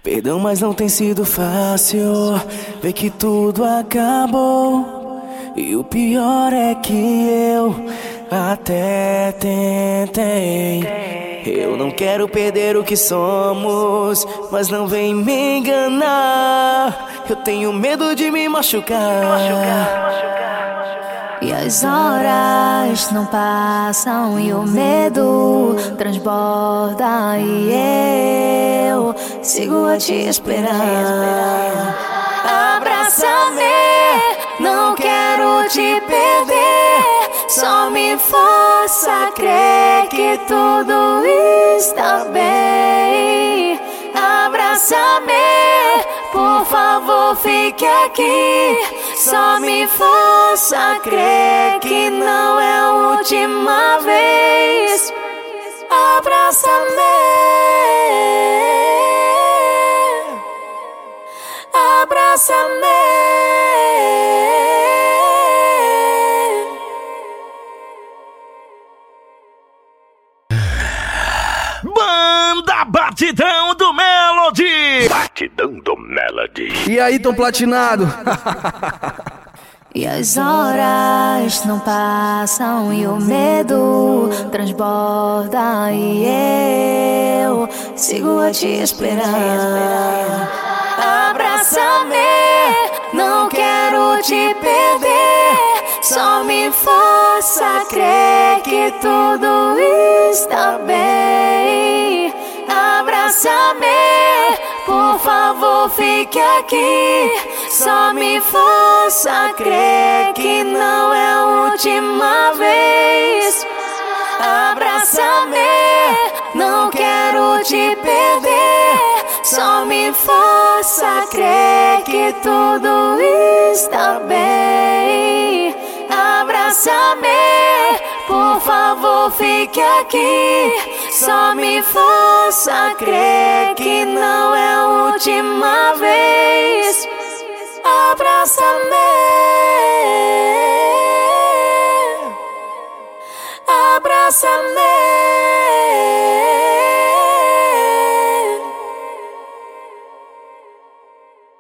Perdão, mas não tem sido fácil ver que tudo acabou. E o pior é que eu até tentei. Eu não quero perder o que somos, mas não vem me enganar. Eu tenho medo de me machucar. E as horas não passam e o medo transborda e eu sigo a te esperar. Abraça-me, não quero te perder. Só me força a crer que tudo está bem. Abraça-me, por favor, fique aqui. Só me força a crer que não é a última vez. Abraça-me, abraça-me. Banda Batidão do Melody. Batidão do Melody. E aí, Tom Platinado? E as horas não passam e o medo transborda e eu sigo a te esperar. Abraça-me, não quero te perder. Só me força a crer que tudo está bem. Abraça-me, por favor, fique aqui. Só me força a crer que não é a última vez. Abraça-me, não quero te perder. Só me força a crer que tudo está bem. Abraça-me, por favor, fique aqui. Só me força a crer que não é a última vez. Abraça-me, abraça-me.